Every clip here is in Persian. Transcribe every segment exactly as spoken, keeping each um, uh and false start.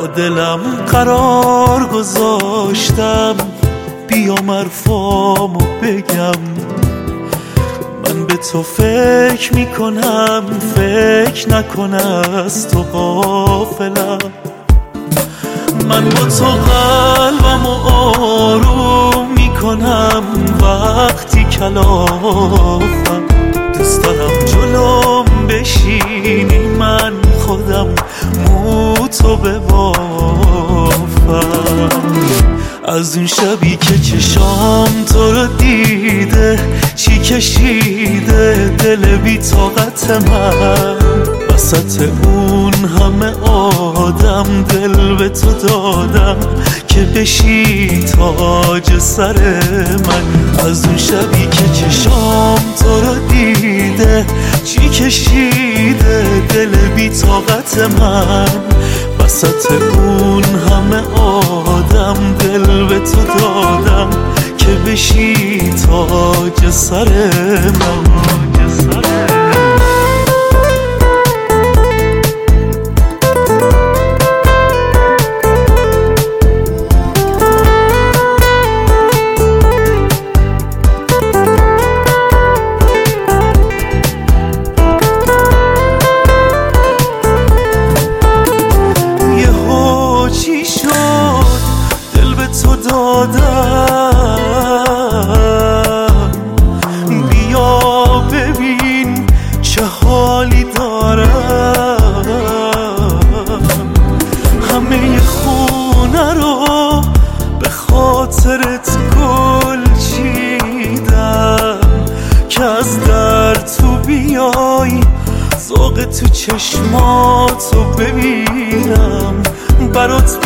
دلم قرار گذاشتم بیام حرفامو بگم. من به تو فکر میکنم، فکر نکن از تو غافلم. من با تو قلبمو آروم میکنم وقتی کلافم. دوست دارم جلوم بشینی من خودم مو تو ببافم. از اون شبی که چشام تو رو دیده چی کشیده دل بی طاقت من. وسط اون همه آدم دل به تو دادم که بشی تاج سر من. از اون شبی که چشام تو رو دیده چی کشیده دل بی طاقت من. وسط اون همه آدم دل به تو دادم که بشی تاج سر من. بیا ببین چه حالی دارم. همه خونه رو به خاطرت گل چیدم که از در تو بیای ذوق تو چشماتو ببینم برات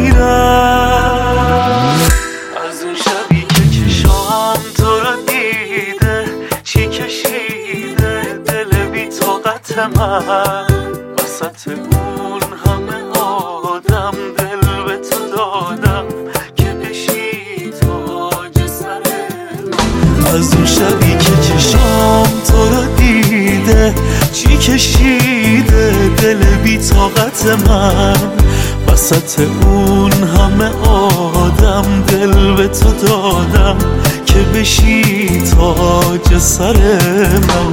بمیرم. از اون شبی که چشام تو رو دیده چی کشیده دل بی طاقت من. وسط اون همه آدم دل به تو دادم که بشی تاج سر من. از اون شبی که چشام تو رو دیده چی کشیده دل بی طاقت من. وسط اون همه آدم دل به تو دادم که بشی تاج سر من.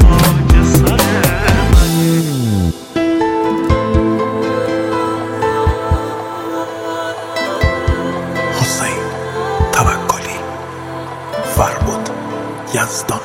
حسین توکلی، فربد یزدان.